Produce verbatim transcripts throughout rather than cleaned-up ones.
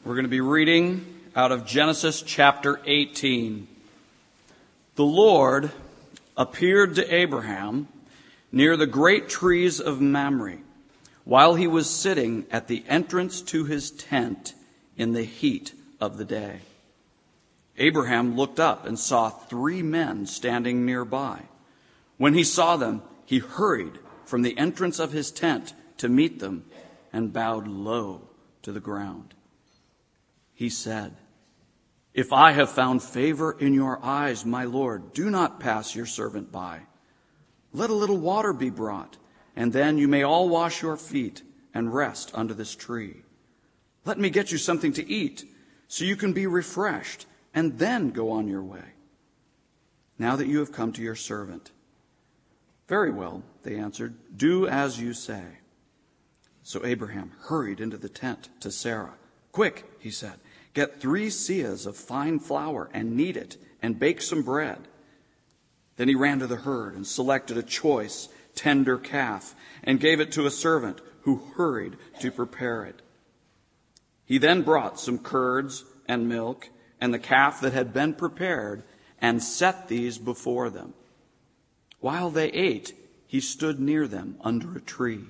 We're going to be reading out of Genesis chapter eighteen. The Lord appeared to Abraham near the great trees of Mamre, while he was sitting at the entrance to his tent in the heat of the day. Abraham looked up and saw three men standing nearby. When he saw them, he hurried from the entrance of his tent to meet them and bowed low to the ground. He said, "If I have found favor in your eyes, my Lord, do not pass your servant by. Let a little water be brought, and then you may all wash your feet and rest under this tree. Let me get you something to eat, so you can be refreshed, and then go on your way. Now that you have come to your servant." "Very well," they answered, "do as you say." So Abraham hurried into the tent to Sarah. "Quick," he said, "get three seahs of fine flour and knead it and bake some bread." Then he ran to the herd and selected a choice, tender calf and gave it to a servant who hurried to prepare it. He then brought some curds and milk and the calf that had been prepared and set these before them. While they ate, he stood near them under a tree.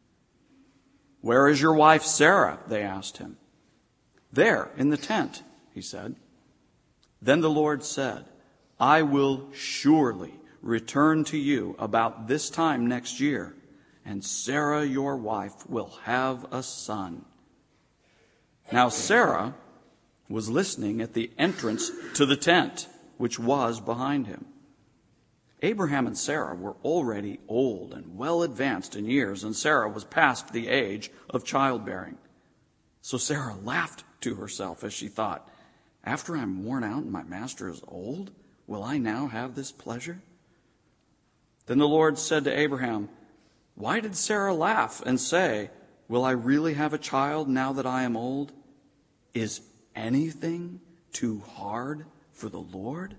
"Where is your wife Sarah?" they asked him. "There, in the tent," he said. Then the Lord said, "I will surely return to you about this time next year, and Sarah, your wife, will have a son." Now Sarah was listening at the entrance to the tent, which was behind him. Abraham and Sarah were already old and well advanced in years, and Sarah was past the age of childbearing. So Sarah laughed to herself as she thought, "After I'm worn out and my master is old, will I now have this pleasure?" Then the Lord said to Abraham, "Why did Sarah laugh and say, 'Will I really have a child now that I am old?' Is anything too hard for the Lord?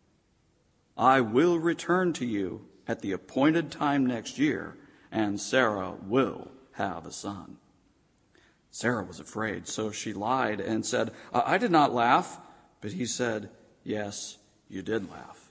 I will return to you at the appointed time next year, and Sarah will have a son." Sarah was afraid, so she lied and said, I, I did not laugh. But he said, "Yes, you did laugh."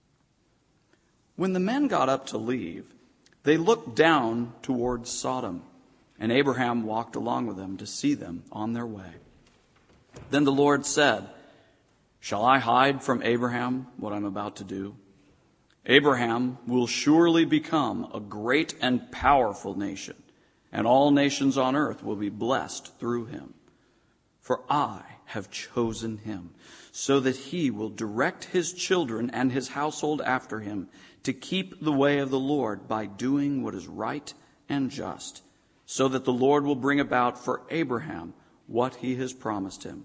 When the men got up to leave, they looked down towards Sodom, and Abraham walked along with them to see them on their way. Then the Lord said, "Shall I hide from Abraham what I'm about to do? Abraham will surely become a great and powerful nation, and all nations on earth will be blessed through him. For I have chosen him, so that he will direct his children and his household after him to keep the way of the Lord by doing what is right and just, so that the Lord will bring about for Abraham what he has promised him."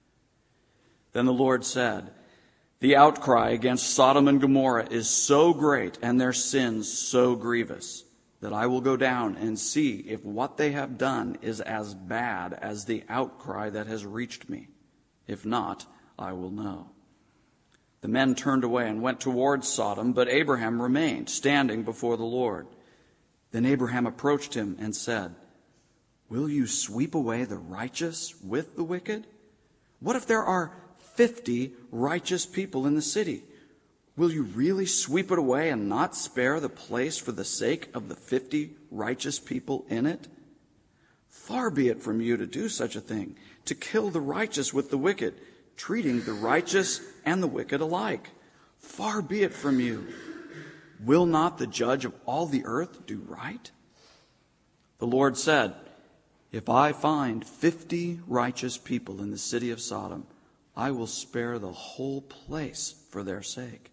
Then the Lord said, "The outcry against Sodom and Gomorrah is so great and their sins so grievous that I will go down and see if what they have done is as bad as the outcry that has reached me. If not, I will know." The men turned away and went towards Sodom, but Abraham remained standing before the Lord. Then Abraham approached him and said, "Will you sweep away the righteous with the wicked? What if there are fifty righteous people in the city? Will you really sweep it away and not spare the place for the sake of the fifty righteous people in it? Far be it from you to do such a thing, to kill the righteous with the wicked, treating the righteous and the wicked alike. Far be it from you. Will not the judge of all the earth do right?" The Lord said, "If I find fifty righteous people in the city of Sodom, I will spare the whole place for their sake."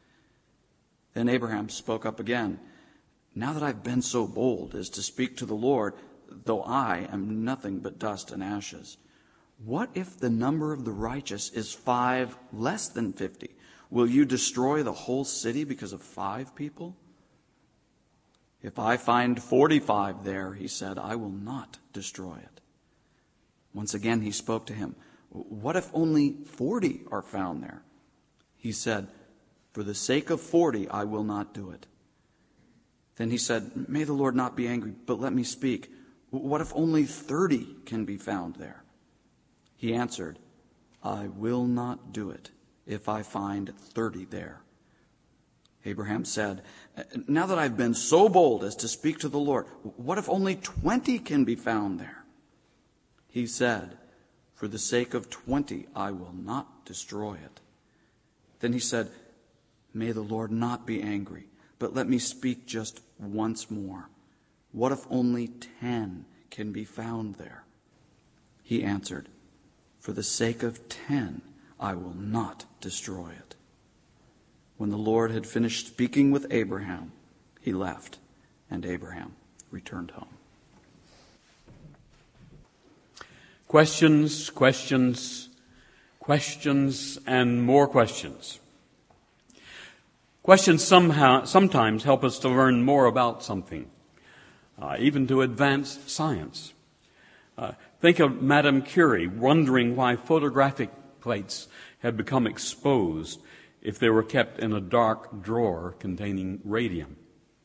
Then Abraham spoke up again, "Now that I've been so bold as to speak to the Lord, though I am nothing but dust and ashes, what if the number of the righteous is five less than fifty? Will you destroy the whole city because of five people?" "If I find forty-five there," he said, "I will not destroy it." Once again he spoke to him, "What if only forty are found there?" He said, "For the sake of forty, I will not do it." Then he said, "May the Lord not be angry, but let me speak. What if only thirty can be found there?" He answered, I will not do it if I find thirty there. Abraham said, now that I've been so bold as to speak to the Lord, what if only twenty can be found there? He said, for the sake of twenty, I will not destroy it. Then he said, may the Lord not be angry, but let me speak just once more. What if only ten can be found there? He answered, for the sake of ten, I will not destroy it. When the Lord had finished speaking with Abraham, he left, and Abraham returned home. Questions, questions, questions, and more questions. Questions somehow, sometimes help us to learn more about something, uh, even to advance science. Uh, think of Madame Curie wondering why photographic plates had become exposed if they were kept in a dark drawer containing radium.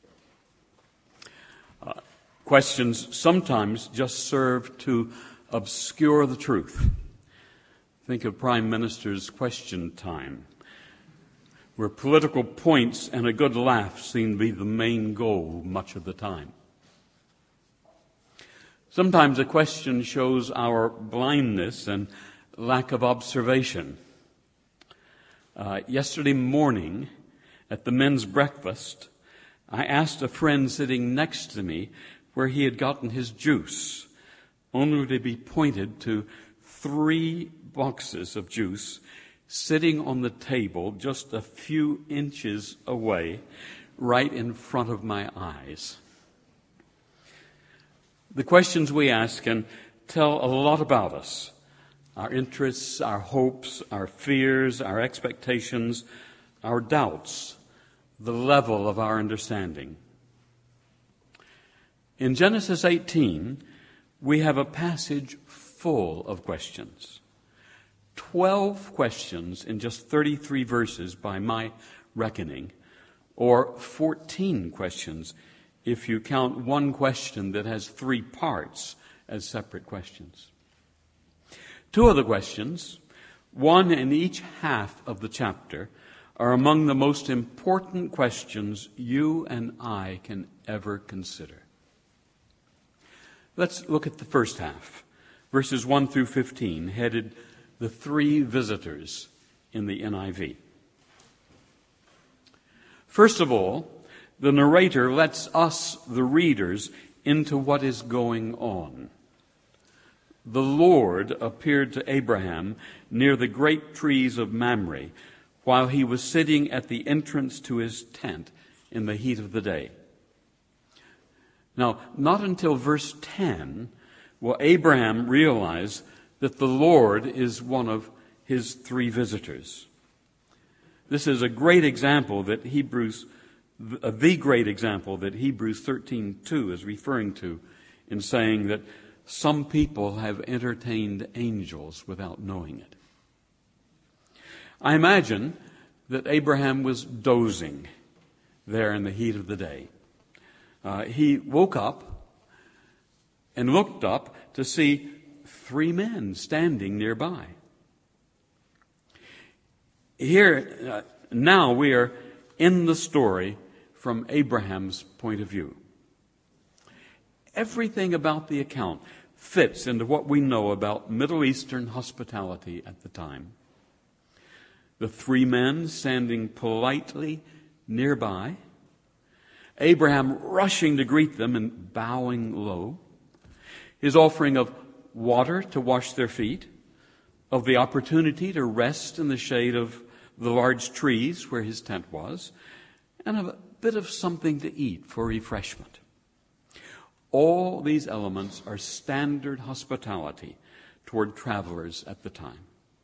Uh, questions sometimes just serve to obscure the truth. Think of Prime Minister's Question Time, where political points and a good laugh seem to be the main goal much of the time. Sometimes a question shows our blindness and lack of observation. Uh, yesterday morning at the men's breakfast, I asked a friend sitting next to me where he had gotten his juice, only to be pointed to three boxes of juice sitting on the table just a few inches away, right in front of my eyes. The questions we ask can tell a lot about us. Our interests, our hopes, our fears, our expectations, our doubts, the level of our understanding. In Genesis eighteen, we have a passage full of questions. Twelve questions in just thirty-three verses by my reckoning, or fourteen questions if you count one question that has three parts as separate questions. Two of the questions, one in each half of the chapter, are among the most important questions you and I can ever consider. Let's look at the first half, verses one through fifteen, headed The Three Visitors in the N I V. First of all, the narrator lets us, the readers, into what is going on. The Lord appeared to Abraham near the great trees of Mamre while he was sitting at the entrance to his tent in the heat of the day. Now, not until verse ten will Abraham realize that the Lord is one of his three visitors. This is a great example that Hebrews, the great example that Hebrews thirteen two is referring to in saying that some people have entertained angels without knowing it. I imagine that Abraham was dozing there in the heat of the day. Uh, he woke up and looked up to see three men standing nearby. Here, uh, now we are in the story from Abraham's point of view. Everything about the account fits into what we know about Middle Eastern hospitality at the time. The three men standing politely nearby, Abraham rushing to greet them and bowing low, his offering of water to wash their feet, of the opportunity to rest in the shade of the large trees where his tent was, and of a bit of something to eat for refreshment. All these elements are standard hospitality toward travelers at the time.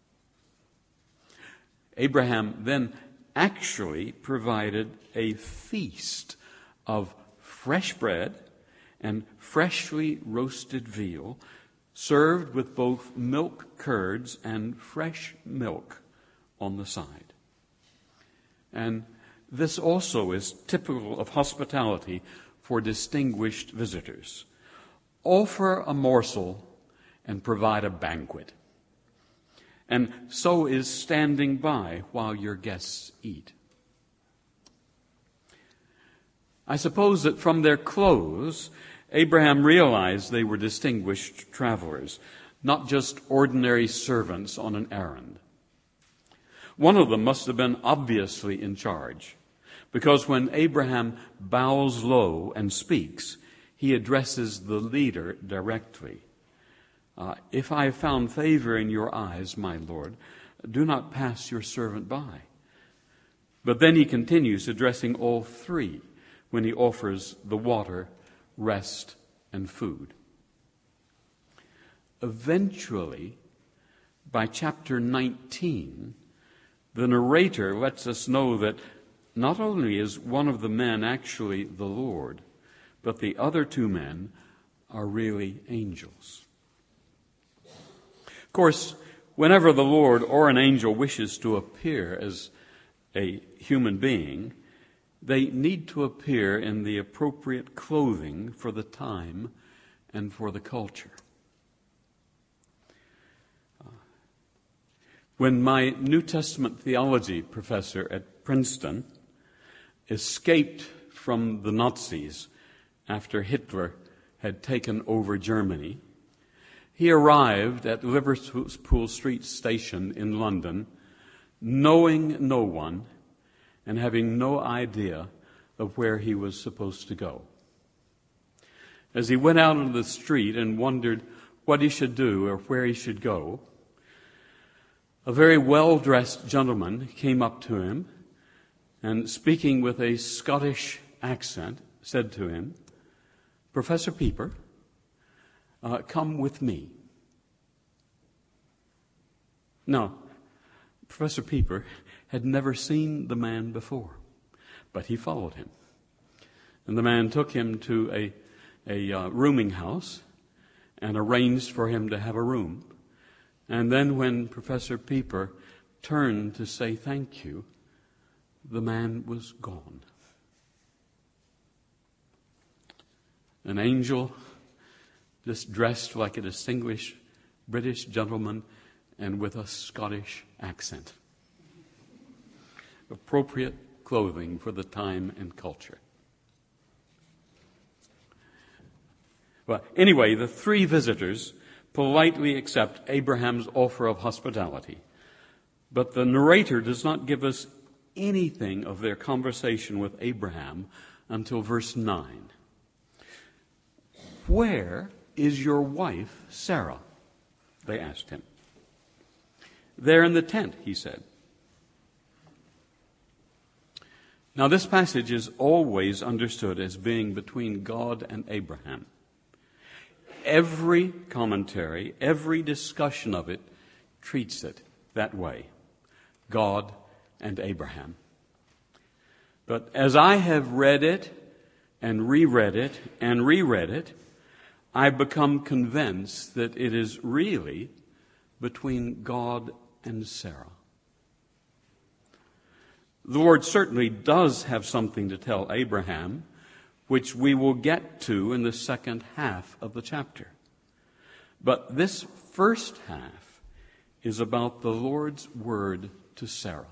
Abraham then actually provided a feast of fresh bread and freshly roasted veal, served with both milk curds and fresh milk on the side. And this also is typical of hospitality for distinguished visitors. Offer a morsel and provide a banquet. and so is standing by while your guests eat. I suppose that from their clothes, Abraham realized they were distinguished travelers, not just ordinary servants on an errand. One of them must have been obviously in charge, because when Abraham bows low and speaks, he addresses the leader directly. Uh, if I have found favor in your eyes, my Lord, do not pass your servant by. But then he continues, addressing all three when he offers the water, rest, and food. Eventually, by chapter nineteen, the narrator lets us know that not only is one of the men actually the Lord, but the other two men are really angels. Of course, whenever the Lord or an angel wishes to appear as a human being, they need to appear in the appropriate clothing for the time and for the culture. When my New Testament theology professor at Princeton escaped from the Nazis after Hitler had taken over Germany, he arrived at Liverpool Street Station in London, knowing no one and having no idea of where he was supposed to go. As he went out on the street and wondered what he should do or where he should go, a very well-dressed gentleman came up to him and, speaking with a Scottish accent, said to him, "Professor Pieper, uh, come with me." Now, Professor Pieper had never seen the man before, but he followed him. And the man took him to a, a uh, rooming house and arranged for him to have a room. And then when Professor Pieper turned to say thank you, the man was gone. An angel just dressed like a distinguished British gentleman and with a Scottish accent. Appropriate clothing for the time and culture. Well, anyway, the three visitors politely accept Abraham's offer of hospitality. But the narrator does not give us anything of their conversation with Abraham until verse nine. "Where is your wife, Sarah?" they asked him. "There in the tent," he said. Now, this passage is always understood as being between God and Abraham. Every commentary, every discussion of it treats it that way. God and Abraham. But as I have read it and reread it and reread it, I've become convinced that it is really between God and Sarah. The Lord certainly does have something to tell Abraham, which we will get to in the second half of the chapter. But this first half is about the Lord's word to Sarah.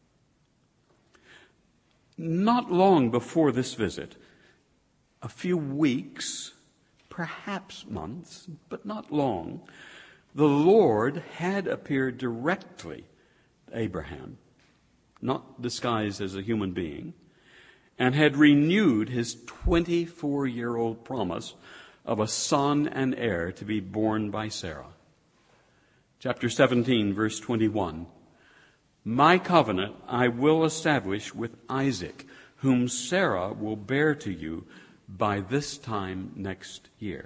Not long before this visit, a few weeks, perhaps months, but not long, the Lord had appeared directly to Abraham, not disguised as a human being, and had renewed his twenty-four-year-old promise of a son and heir to be born by Sarah. Chapter seventeen, verse twenty-one. "My covenant I will establish with Isaac, whom Sarah will bear to you by this time next year."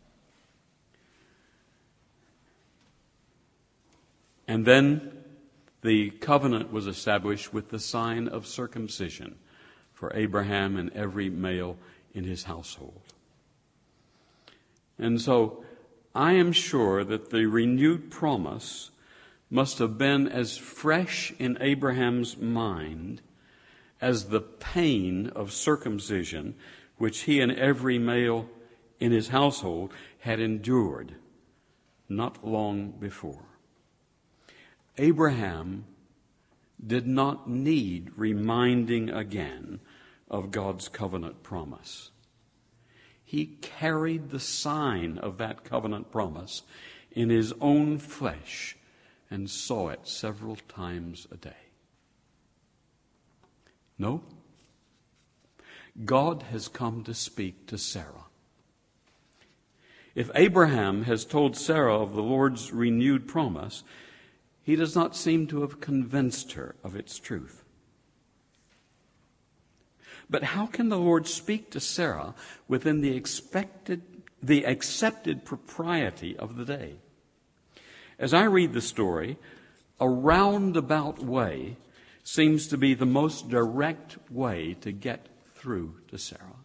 And then the covenant was established with the sign of circumcision for Abraham and every male in his household. And so I am sure that the renewed promise must have been as fresh in Abraham's mind as the pain of circumcision which he and every male in his household had endured not long before. Abraham did not need reminding again of God's covenant promise. He carried the sign of that covenant promise in his own flesh and saw it several times a day. No, God has come to speak to Sarah. If Abraham has told Sarah of the Lord's renewed promise, he does not seem to have convinced her of its truth. But how can the Lord speak to Sarah within the expected, the accepted propriety of the day? As I read the story, a roundabout way seems to be the most direct way to get through to Sarah.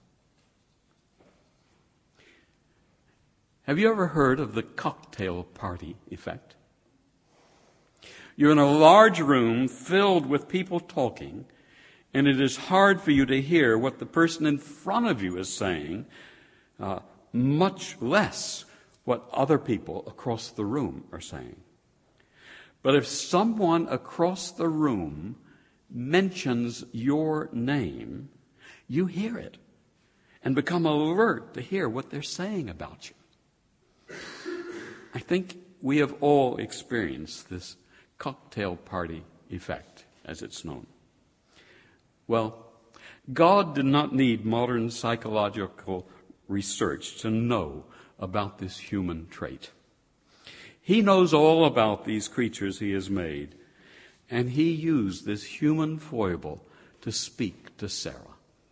Have you ever heard of the cocktail party effect? You're in a large room filled with people talking, and it is hard for you to hear what the person in front of you is saying, uh, much less what other people across the room are saying. But if someone across the room mentions your name, you hear it and become alert to hear what they're saying about you. I think we have all experienced this cocktail party effect, as it's known. Well, God did not need modern psychological research to know about this human trait. He knows all about these creatures he has made, and he used this human foible to speak to Sarah.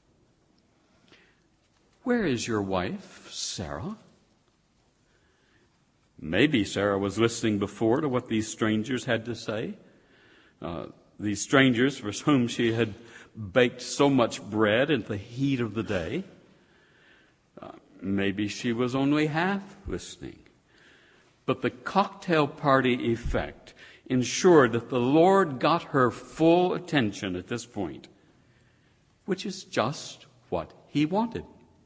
Where is your wife, Sarah? Maybe Sarah was listening before to what these strangers had to say. Uh, these strangers for whom she had baked so much bread in the heat of the day. Uh, maybe she was only half listening. But the cocktail party effect ensured that the Lord got her full attention at this point, which is just what he wanted.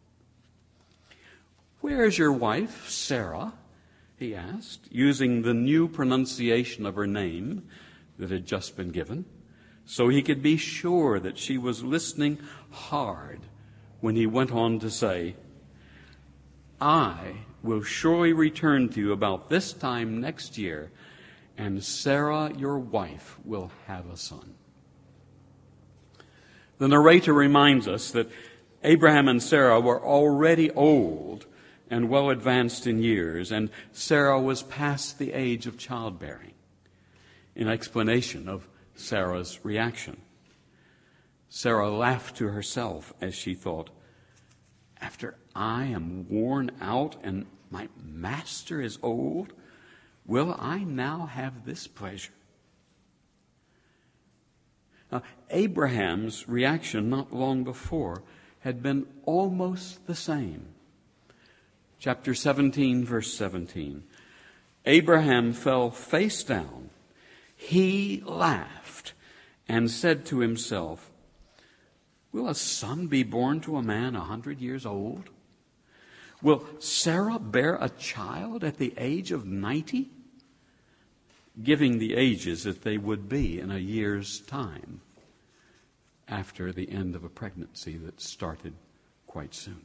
Where is your wife, Sarah? He asked, using the new pronunciation of her name that had just been given, so he could be sure that she was listening hard when he went on to say, I will surely return to you about this time next year, and Sarah, your wife, will have a son. The narrator reminds us that Abraham and Sarah were already old and well advanced in years, and Sarah was past the age of childbearing, in explanation of Sarah's reaction. Sarah laughed to herself as she thought, after I am worn out and my master is old, will I now have this pleasure? Now, Abraham's reaction not long before had been almost the same. Chapter seventeen, verse seventeen. Abraham fell face down. He laughed and said to himself, will a son be born to a man a hundred years old? Will Sarah bear a child at the age of ninety? Giving the ages that they would be in a year's time after the end of a pregnancy that started quite soon.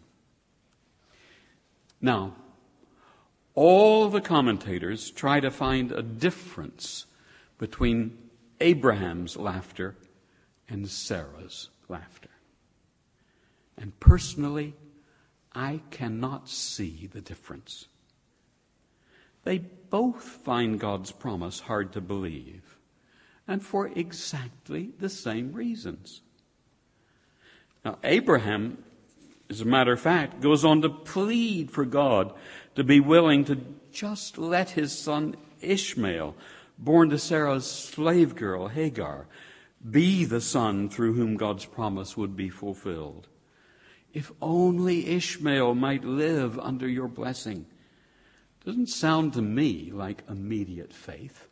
Now, all the commentators try to find a difference between Abraham's laughter and Sarah's laughter. And personally, I cannot see the difference. They both find God's promise hard to believe, and for exactly the same reasons. Now, Abraham, as a matter of fact, goes on to plead for God to be willing to just let his son Ishmael, born to Sarah's slave girl Hagar, be the son through whom God's promise would be fulfilled. If only Ishmael might live under your blessing. Doesn't sound to me like immediate faith.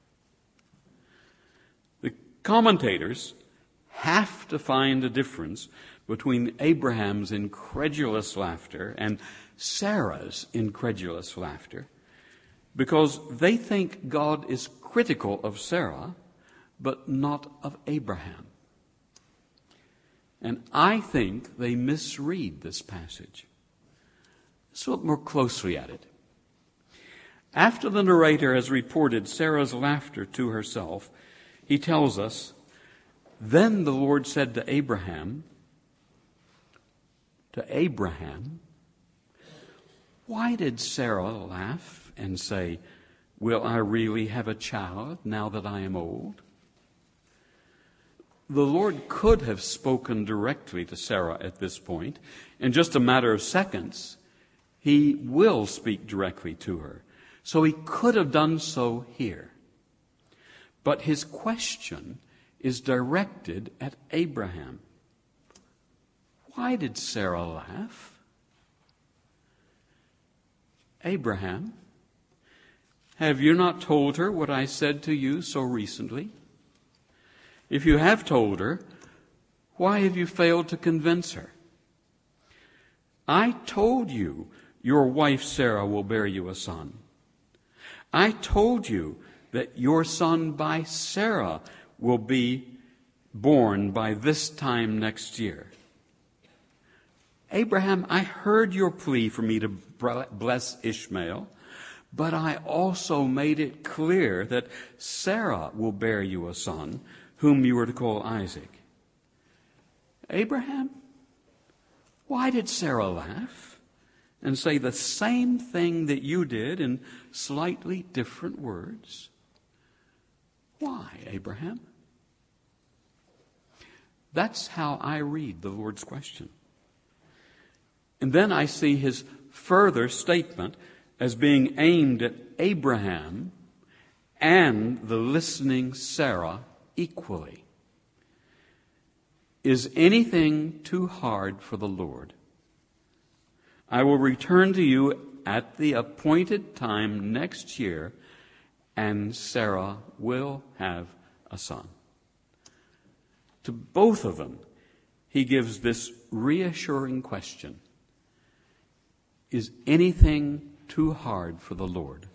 The commentators have to find a difference between Abraham's incredulous laughter and Sarah's incredulous laughter, because they think God is critical of Sarah but not of Abraham. And I think they misread this passage. Let's look more closely at it. After the narrator has reported Sarah's laughter to herself, he tells us, "Then the Lord said to Abraham," to Abraham, why did Sarah laugh and say, "Will I really have a child now that I am old?" The Lord could have spoken directly to Sarah at this point. In just a matter of seconds, he will speak directly to her. So he could have done so here. But his question is directed at Abraham. Why did Sarah laugh? Abraham, have you not told her what I said to you so recently? If you have told her, why have you failed to convince her? I told you your wife Sarah will bear you a son. I told you that your son by Sarah will be born by this time next year. Abraham, I heard your plea for me to bless Ishmael, but I also made it clear that Sarah will bear you a son, whom you are to call Isaac. Abraham, why did Sarah laugh and say the same thing that you did in slightly different words? Why, Abraham? That's how I read the Lord's question. And then I see his further statement as being aimed at Abraham and the listening Sarah equally. Is anything too hard for the Lord? I will return to you at the appointed time next year, and Sarah will have a son. To both of them, he gives this reassuring question. Is anything too hard for the Lord?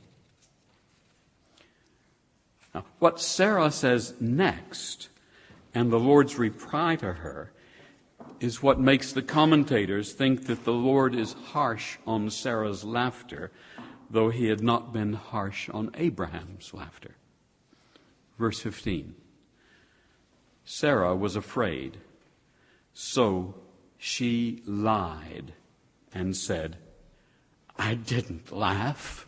Now, what Sarah says next, and the Lord's reply to her, is what makes the commentators think that the Lord is harsh on Sarah's laughter, though he had not been harsh on Abraham's laughter. Verse fifteen. Sarah was afraid, so she lied and said, I didn't laugh.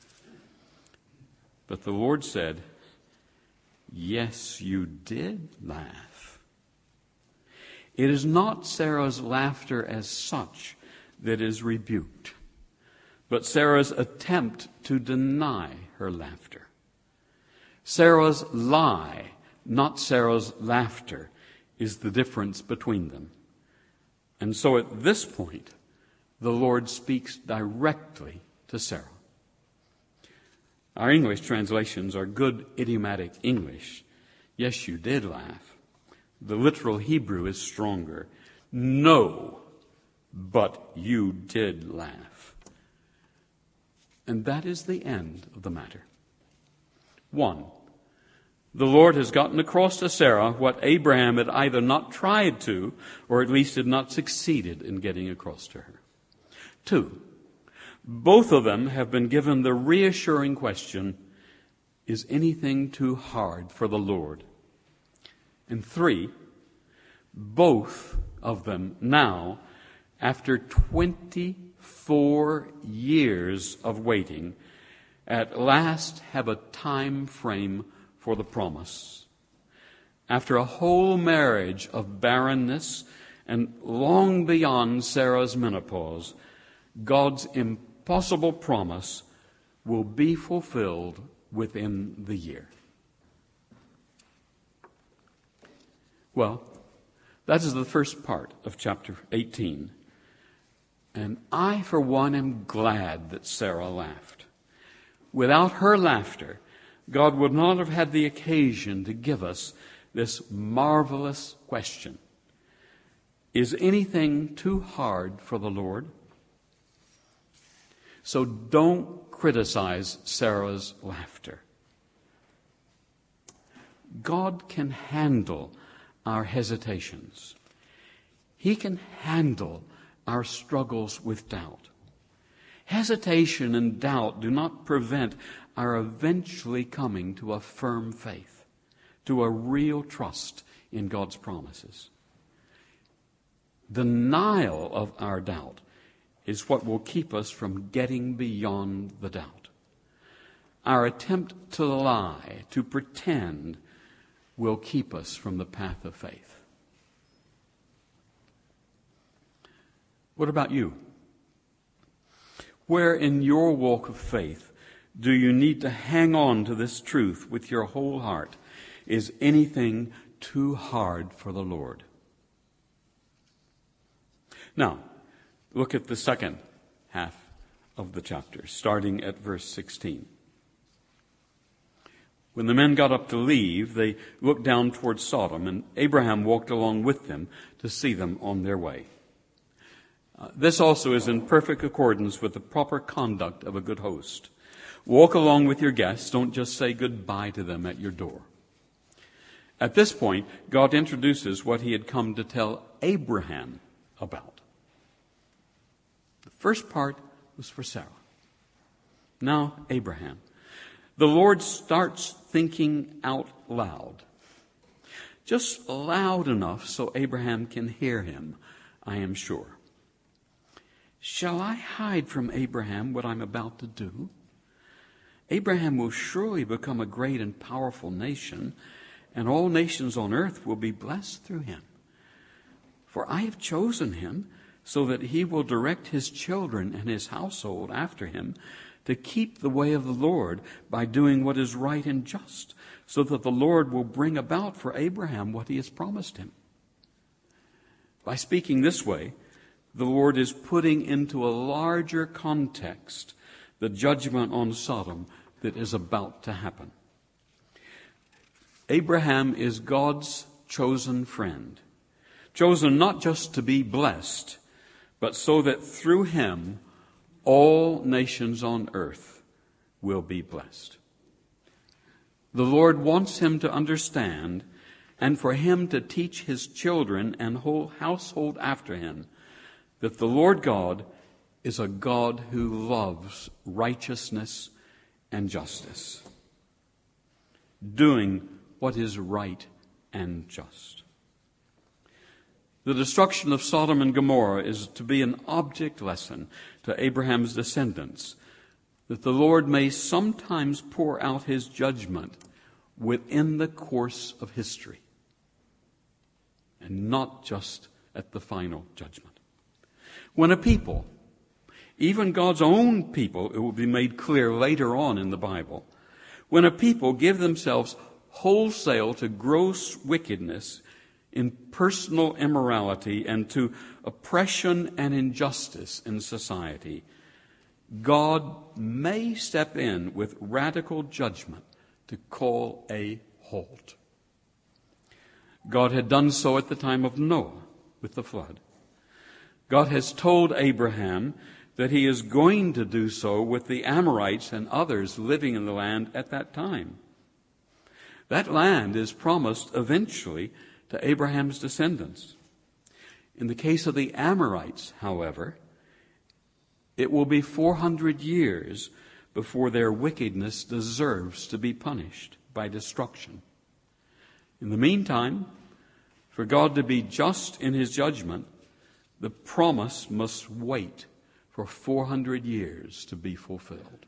But the Lord said, yes, you did laugh. It is not Sarah's laughter as such that is rebuked, but Sarah's attempt to deny her laughter. Sarah's lie, not Sarah's laughter, is the difference between them. And so at this point, the Lord speaks directly to Sarah. Our English translations are good idiomatic English. Yes, you did laugh. The literal Hebrew is stronger. No, but you did laugh. And that is the end of the matter. One, the Lord has gotten across to Sarah what Abraham had either not tried to, or at least had not succeeded in getting across to her. Two, both of them have been given the reassuring question, is anything too hard for the Lord? And three, both of them now, after twenty-four years of waiting, at last have a time frame for the promise. After a whole marriage of barrenness and long beyond Sarah's menopause, God's impossible promise will be fulfilled within the year. Well, that is the first part of chapter eighteen. And I, for one, am glad that Sarah laughed. Without her laughter, God would not have had the occasion to give us this marvelous question. Is anything too hard for the Lord? So don't criticize Sarah's laughter. God can handle our hesitations. He can handle our struggles with doubt. Hesitation and doubt do not prevent our eventually coming to a firm faith, to a real trust in God's promises. Denial of our doubt is what will keep us from getting beyond the doubt. Our attempt to lie, to pretend, will keep us from the path of faith. What about you? Where in your walk of faith do you need to hang on to this truth with your whole heart? Is anything too hard for the Lord? Now, look at the second half of the chapter, starting at verse sixteen. When the men got up to leave, they looked down toward Sodom, and Abraham walked along with them to see them on their way. Uh, this also is in perfect accordance with the proper conduct of a good host. Walk along with your guests. Don't just say goodbye to them at your door. At this point, God introduces what he had come to tell Abraham about. The first part was for Sarah. Now, Abraham. The Lord starts thinking out loud. Just loud enough so Abraham can hear him, I am sure. Shall I hide from Abraham what I'm about to do? Abraham will surely become a great and powerful nation, and all nations on earth will be blessed through him. For I have chosen him so that he will direct his children and his household after him to keep the way of the Lord by doing what is right and just, so that the Lord will bring about for Abraham what he has promised him. By speaking this way, the Lord is putting into a larger context the judgment on Sodom that is about to happen. Abraham is God's chosen friend, chosen not just to be blessed, but so that through him all nations on earth will be blessed. The Lord wants him to understand, and for him to teach his children and whole household after him, that the Lord God is a God who loves righteousness and justice, doing what is right and just. The destruction of Sodom and Gomorrah is to be an object lesson to Abraham's descendants, that the Lord may sometimes pour out his judgment within the course of history, and not just at the final judgment. When a people, even God's own people, it will be made clear later on in the Bible, when a people give themselves wholesale to gross wickedness, in personal immorality, and to oppression and injustice in society, God may step in with radical judgment to call a halt. God had done so at the time of Noah with the flood. God has told Abraham that he is going to do so with the Amorites and others living in the land at that time. That land is promised eventually to Abraham's descendants. In the case of the Amorites, however, it will be four hundred years before their wickedness deserves to be punished by destruction. In the meantime, for God to be just in his judgment, the promise must wait for four hundred years to be fulfilled.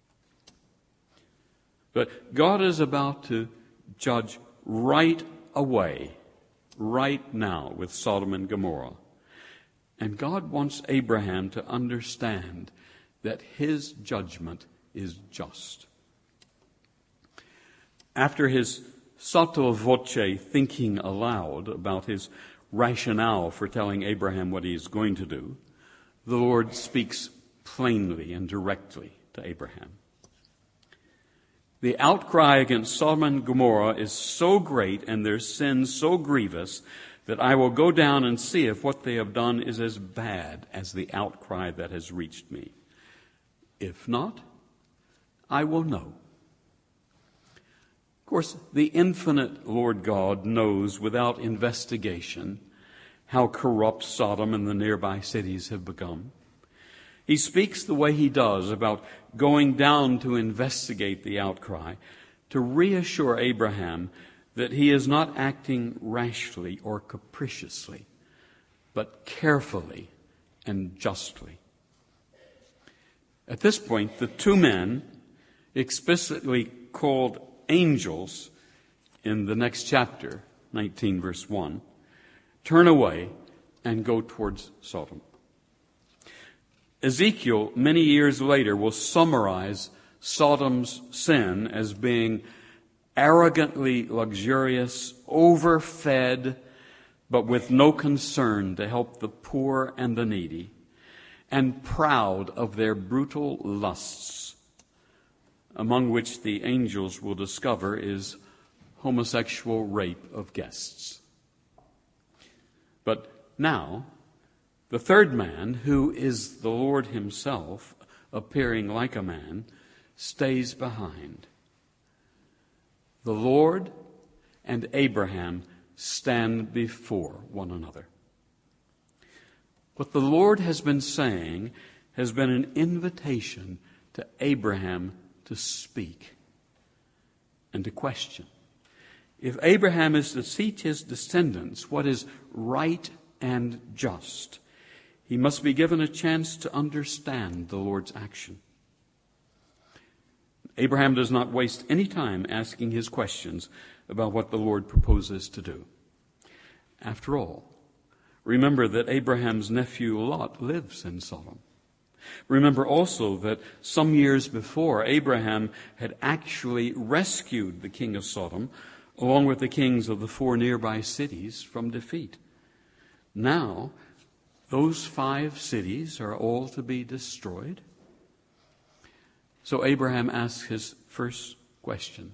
But God is about to judge right away, right now, with Sodom and Gomorrah. And God wants Abraham to understand that his judgment is just. After his sotto voce thinking aloud about his rationale for telling Abraham what he is going to do, the Lord speaks plainly and directly to Abraham. The outcry against Sodom and Gomorrah is so great and their sin so grievous that I will go down and see if what they have done is as bad as the outcry that has reached me. If not, I will know. course, the infinite Lord God knows without investigation how corrupt Sodom and the nearby cities have become. He speaks the way he does about going down to investigate the outcry, to reassure Abraham that he is not acting rashly or capriciously, but carefully and justly. At this point, the two men, explicitly called angels in the next chapter, nineteen verse one, turn away and go towards Sodom. Ezekiel, many years later, will summarize Sodom's sin as being arrogantly luxurious, overfed, but with no concern to help the poor and the needy, and proud of their brutal lusts, among which the angels will discover is homosexual rape of guests. But now, the third man, who is the Lord himself, appearing like a man, stays behind. The Lord and Abraham stand before one another. What the Lord has been saying has been an invitation to Abraham to speak and to question. If Abraham is to teach his descendants what is right and just, he must be given a chance to understand the Lord's action. Abraham does not waste any time asking his questions about what the Lord proposes to do. After all, remember that Abraham's nephew Lot lives in Sodom. Remember also that some years before, Abraham had actually rescued the king of Sodom, along with the kings of the four nearby cities, from defeat. Now, those five cities are all to be destroyed. So Abraham asks his first question.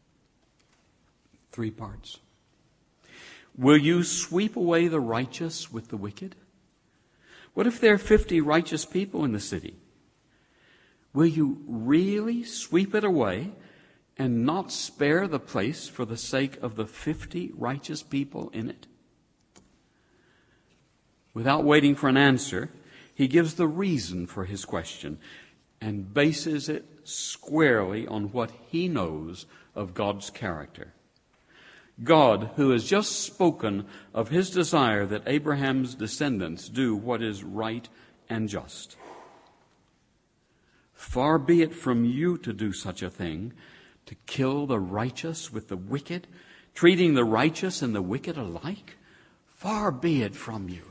Three parts. Will you sweep away the righteous with the wicked? What if there are fifty righteous people in the city? Will you really sweep it away and not spare the place for the sake of the fifty righteous people in it? Without waiting for an answer, he gives the reason for his question and bases it squarely on what he knows of God's character. God, who has just spoken of his desire that Abraham's descendants do what is right and just. Far be it from you to do such a thing, to kill the righteous with the wicked, treating the righteous and the wicked alike. Far be it from you.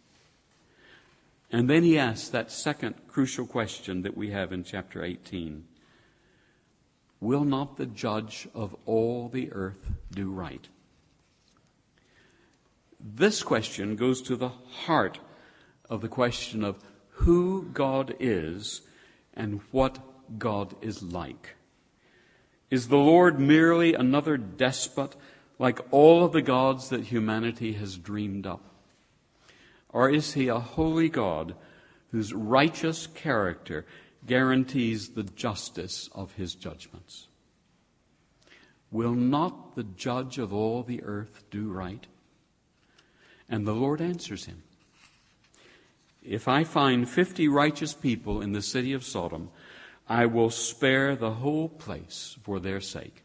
And then he asks that second crucial question that we have in chapter eighteen. Will not the judge of all the earth do right? This question goes to the heart of the question of who God is and what God is like. Is the Lord merely another despot like all of the gods that humanity has dreamed up? Or is he a holy God whose righteous character guarantees the justice of his judgments? Will not the judge of all the earth do right? And the Lord answers him. If I find fifty righteous people in the city of Sodom, I will spare the whole place for their sake.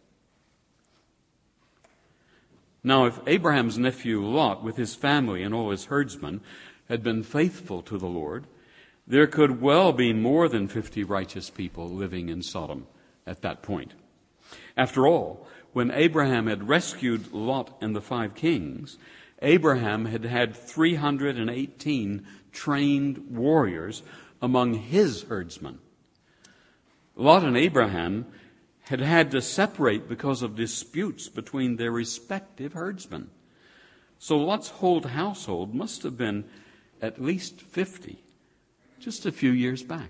Now, if Abraham's nephew Lot, with his family and all his herdsmen, had been faithful to the Lord, there could well be more than fifty righteous people living in Sodom at that point. After all, when Abraham had rescued Lot and the five kings, Abraham had had three hundred eighteen trained warriors among his herdsmen. Lot and Abraham had had to separate because of disputes between their respective herdsmen. So Lot's whole household must have been at least fifty, just a few years back.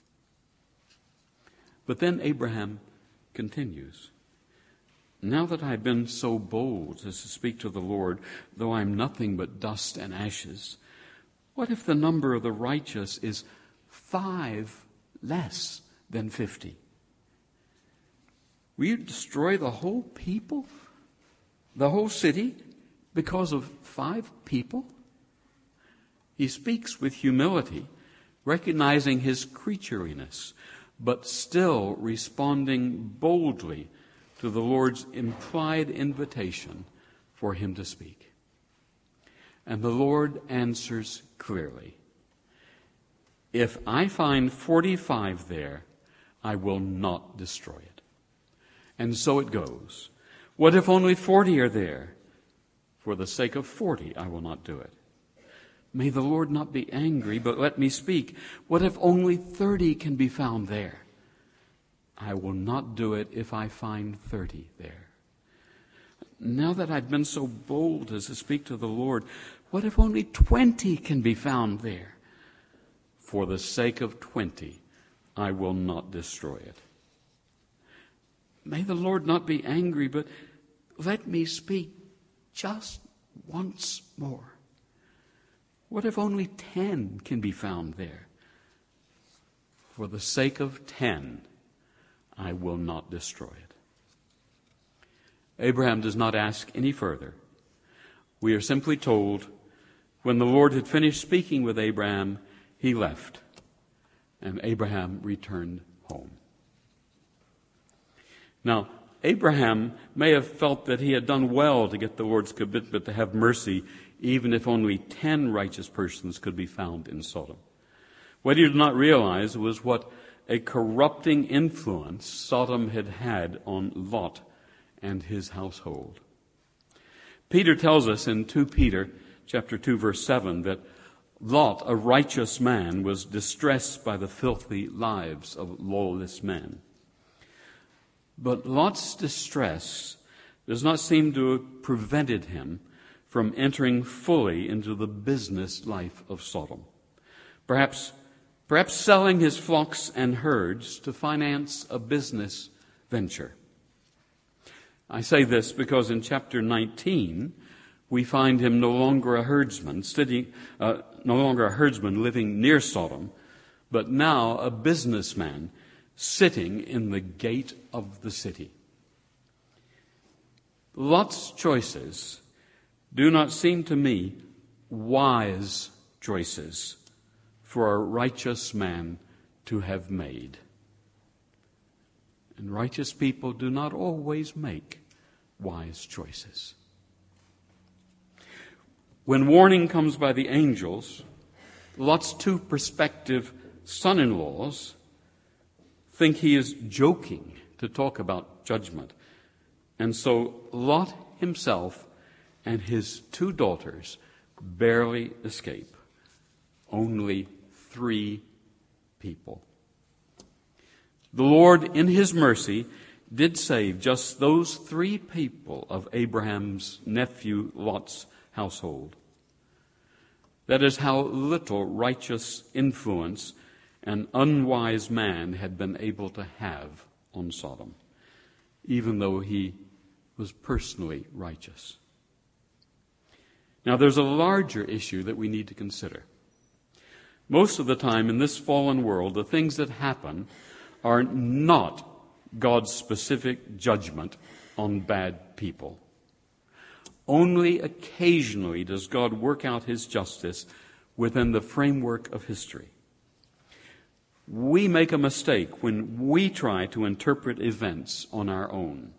But then Abraham continues. Now that I've been so bold as to speak to the Lord, though I'm nothing but dust and ashes, what if the number of the righteous is five less than fifty? Will you destroy the whole people, the whole city, because of five people? He speaks with humility, recognizing his creatureliness, but still responding boldly to the Lord's implied invitation for him to speak. And the Lord answers clearly, "If I find forty-five there, I will not destroy it." And so it goes. What if only forty are there? For the sake of forty, I will not do it. May the Lord not be angry, but let me speak. What if only thirty can be found there? I will not do it if I find thirty there. Now that I've been so bold as to speak to the Lord, what if only twenty can be found there? For the sake of twenty, I will not destroy it. May the Lord not be angry, but let me speak just once more. What if only ten can be found there? For the sake of ten, I will not destroy it. Abraham does not ask any further. We are simply told, when the Lord had finished speaking with Abraham, he left, and Abraham returned home. Now, Abraham may have felt that he had done well to get the Lord's commitment to have mercy, even if only ten righteous persons could be found in Sodom. What he did not realize was what a corrupting influence Sodom had had on Lot and his household. Peter tells us in Second Peter chapter two, verse seven, that Lot, a righteous man, was distressed by the filthy lives of lawless men. But Lot's distress does not seem to have prevented him from entering fully into the business life of Sodom. Perhaps, perhaps selling his flocks and herds to finance a business venture. I say this because in chapter nineteen, we find him no longer a herdsman, sitting, uh, no longer a herdsman living near Sodom, but now a businessman sitting in the gate of the city. Lot's choices do not seem to me wise choices for a righteous man to have made. And righteous people do not always make wise choices. When warning comes by the angels, Lot's two prospective son-in-laws think he is joking to talk about judgment. And so Lot himself and his two daughters barely escape. Only three people. The Lord, in his mercy, did save just those three people of Abraham's nephew Lot's household. That is how little righteous influence an unwise man had been able to have on Sodom, even though he was personally righteous. Now, there's a larger issue that we need to consider. Most of the time in this fallen world, the things that happen are not God's specific judgment on bad people. Only occasionally does God work out his justice within the framework of history. We make a mistake when we try to interpret events on our own.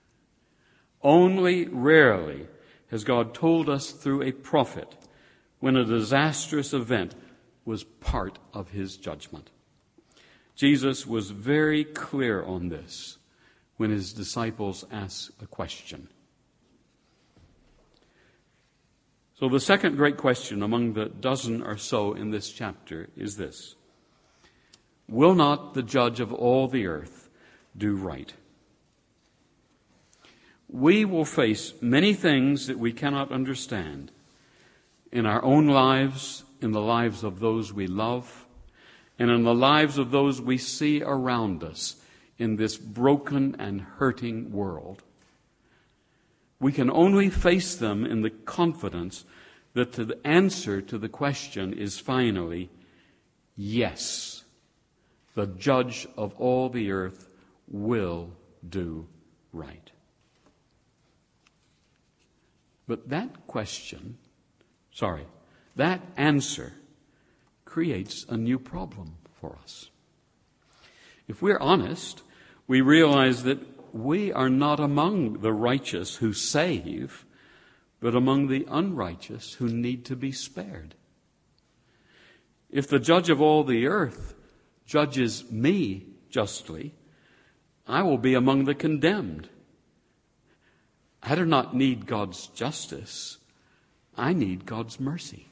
Only rarely has God told us through a prophet when a disastrous event was part of his judgment. Jesus was very clear on this when his disciples asked a question. So the second great question among the dozen or so in this chapter is this: will not the judge of all the earth do right? We will face many things that we cannot understand in our own lives, in the lives of those we love, and in the lives of those we see around us in this broken and hurting world. We can only face them in the confidence that the answer to the question is finally, yes, the judge of all the earth will do right. But that question, sorry, that answer creates a new problem for us. If we're honest, we realize that we are not among the righteous who save, but among the unrighteous who need to be spared. If the judge of all the earth judges me justly, I will be among the condemned. I do not need God's justice. I need God's mercy.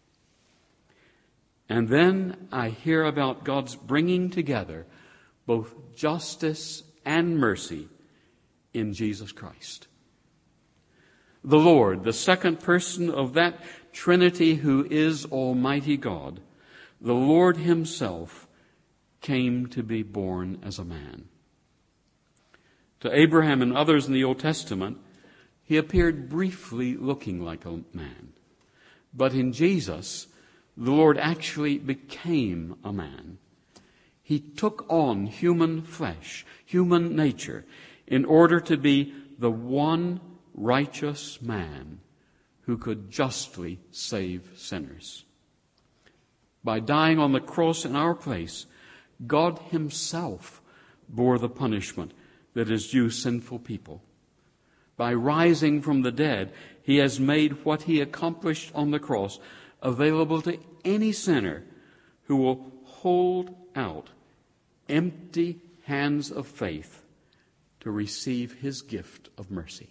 And then I hear about God's bringing together both justice and mercy in Jesus Christ. The Lord, the second person of that Trinity who is Almighty God, the Lord himself came to be born as a man. To Abraham and others in the Old Testament, he appeared briefly looking like a man. But in Jesus, the Lord actually became a man. He took on human flesh, human nature, in order to be the one righteous man who could justly save sinners. By dying on the cross in our place, God himself bore the punishment that is due sinful people. By rising from the dead, he has made what he accomplished on the cross available to any sinner who will hold out empty hands of faith to receive his gift of mercy.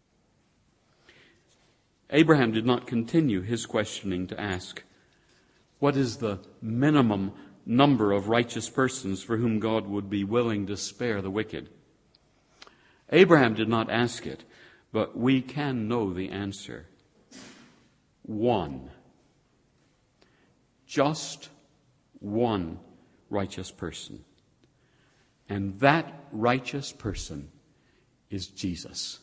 Abraham did not continue his questioning to ask, what is the minimum number of righteous persons for whom God would be willing to spare the wicked? Abraham did not ask it, but we can know the answer. One. Just one righteous person. And that righteous person is Jesus.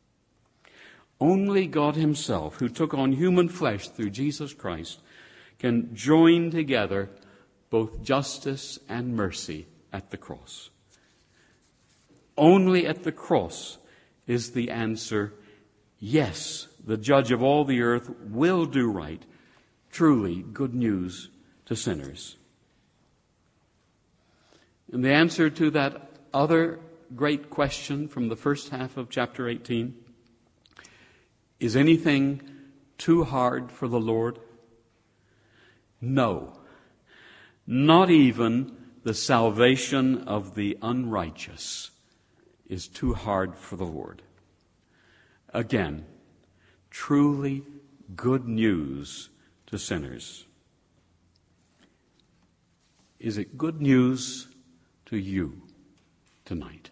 Only God himself, who took on human flesh through Jesus Christ, can join together both justice and mercy at the cross. Only at the cross is the answer, yes, the judge of all the earth will do right, truly good news to sinners. And the answer to that other great question from the first half of chapter eighteen, is anything too hard for the Lord? No, not even the salvation of the unrighteous is too hard for the Lord. Again, truly good news to sinners. Is it good news to you tonight?